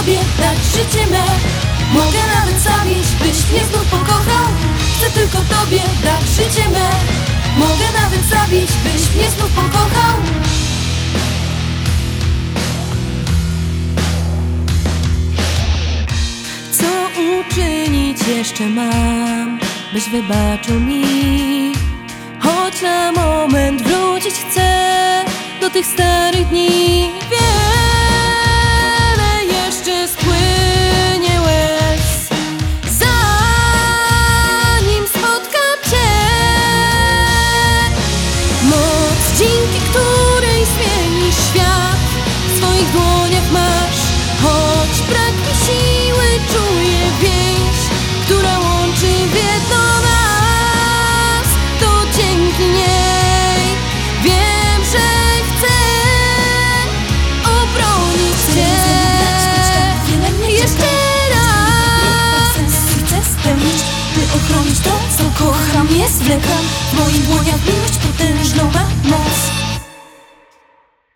Tobie dać życie me. Mogę nawet zabić, byś mnie znów pokochał. Chcę tylko Tobie dać życie me. Mogę nawet zabić, byś mnie znów pokochał. Co uczynić jeszcze mam, byś wybaczył mi? Choć na moment wrócić chcę do tych starych dni. Wiele jeszcze spłynie łez, zanim spotkam Cię. Moc, dzięki której zmienisz świat, w swoich dłoniach masz. Choć brak mi siły, czuję więź, która łączy w jedno nas. To dzięki niej wiem, że chcę obronić Cię jeszcze raz. Chcę spełnić, by ochronić to, co kocham. Nie zwlekam, w moich dłoniach miłość potężną ma moc.